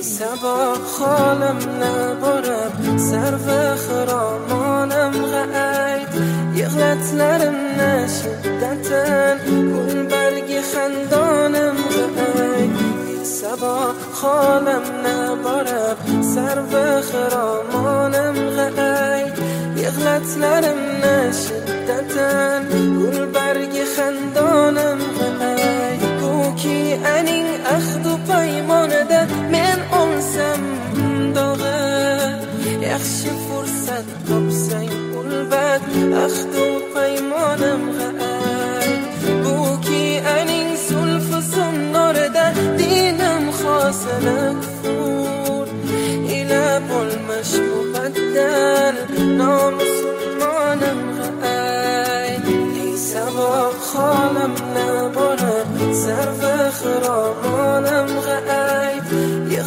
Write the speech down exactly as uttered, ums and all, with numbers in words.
sabah xolimni borib sarvi xiromonim g'ayt yig'latlarimni shiddatin gulbargi xandonim g'ayt sabah xolimni borib sarvi xiromonim g'ayt yig'latlarimni shiddatin gulbargi xandonim g'ayt ki aning ahdu paymonida men olsam dog'i yaxshi fursat topsang ulbat ahdu paymonim g'ay bu ki aning sulfi sumnorida dinim hosili kufur ila bo'lmish mubaddal nomusulmonim g'ay ey sabah xolimni borib sarvi xiro